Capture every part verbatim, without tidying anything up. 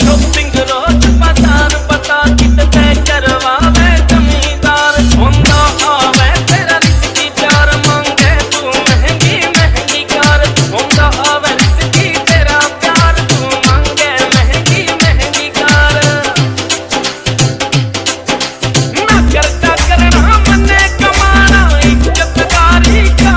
Shopping रोज बाजार बता कितने करवावे जमींदार होंदा आवे तेरा रिश्ती प्यार मांगे तू महंगी महंगी कार होंदा आवे रिश्ती तेरा प्यार तू मांगे महंगी महंगी कार ना करता करना मने कमाना इज्जतदारी का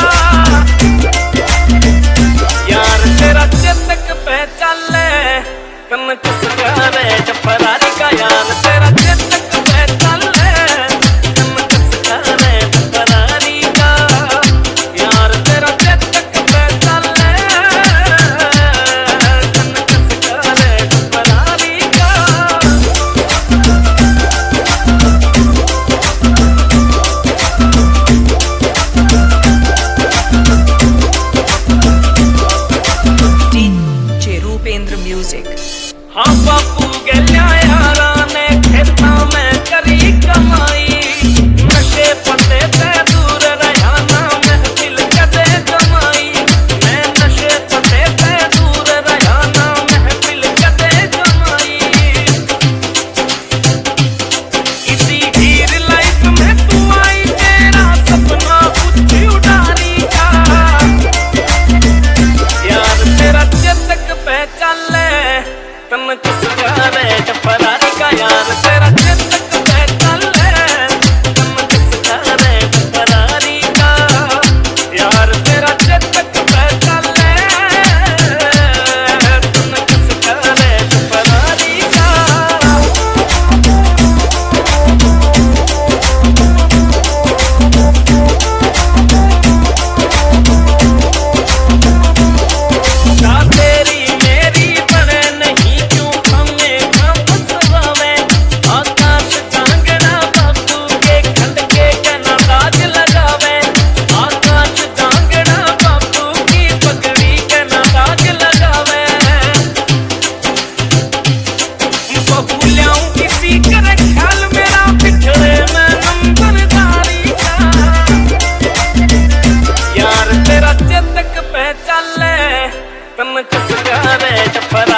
यार तेरा चेतक पे चले कन किस करे जफरारी का यार तेरा चेतक पे चले कन किस करे जफरारी का यार तेरा चेतक पे चले कन किस करे जफरारी का D J Rupendra Music. हाँ बापू गल्या यारा ने खेता में करी कमाई नशे पते ते दूर रहा ना महफिल कदे जमाई मैं नशे पते ते दूर रहा ना महफिल कदे जमाई इसी हीर लाइफ में तू आई तेरा सपना ऊंची उड़ारी का यार तेरा चेतक पे चले कन किस करे जफरारी का यार तेरा चेतक पे चले कन किस करे जफरारी का यार तेरा चेतक पे चले कन किस करे जफरारी का ना तेरी मेरी बने नहीं क्यों हमें हम फसवावे आकाश जांगड़ा बाबू के खंड के कना ताज लगावे आकाश जांगड़ा बाबू की पगड़ी कना ताज लगावे बहुल्याऊं किसी करे ख्याल मेरा पिछड़े में नंबरदारी का यार तेरा चेतक पे चले कन किस करे जफरारी